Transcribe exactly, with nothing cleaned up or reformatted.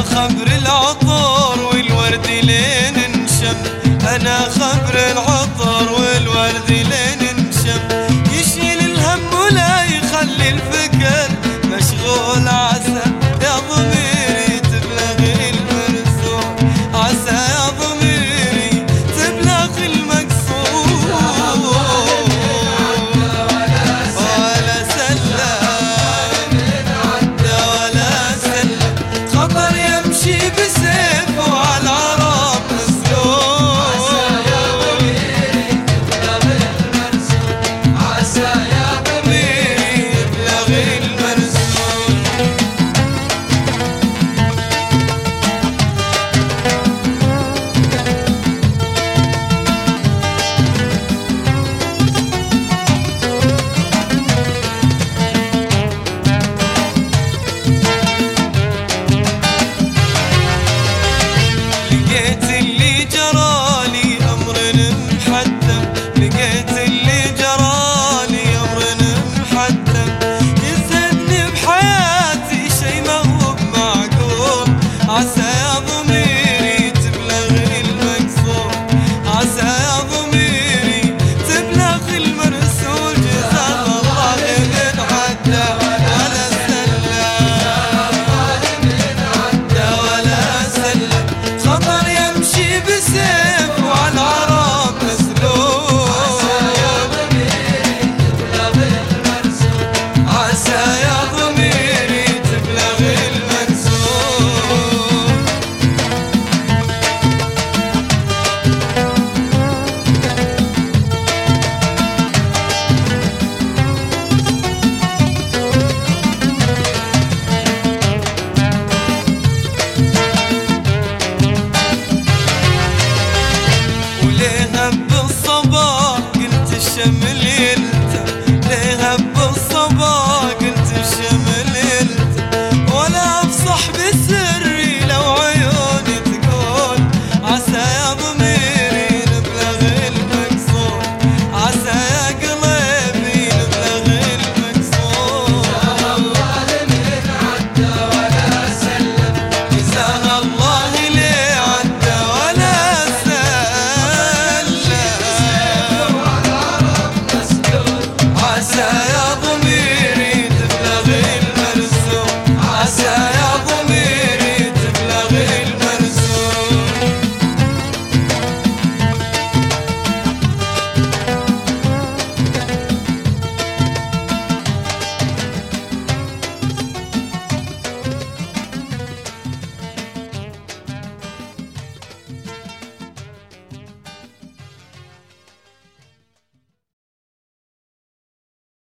خبر العطر والورد لين انشم، أنا خبر العطر والورد لين انشم، يشيل الهم ولا يخلي الفكر مشغول، عسى يا ضميري تبلغ المرسول، عسى يا ضميري تبلغ المقصود، ولا سلم عدى ولا سلم، خطر يمشي بسيف وعلى العرب مسلول، عسى يا ضميري تبلغ المرسول، عسى يا ضميري تبلغ المرسول. لقيت اللي جرالي أمر محتم، لقيت اللي جرالي أمر محتم، يزهدني بحياتي شي ما هو بمعقول، عسى يا ضميري تبلغ المقصود، عسى يا ضميري تبلغ المرسول، جزاه الله من عدى ولا سلم، عدى ولا سلم، خطر يمشي بسيف وعلى العرب مسلول، عسى يا ضميري تبلغ المقصود. وليه هب الصبا قلت الشمل يلتم، ليه هب الصبا قلت الشمل يلتم، ولا افصح بسري لو عيوني تقول، عسى يا ضميري نبلغ المقصود، عسى يا قلبي نبلغ المقصود، جزاه الله من عدى ولا سلم، جزاه الله لي عدى ولا سلم، عسى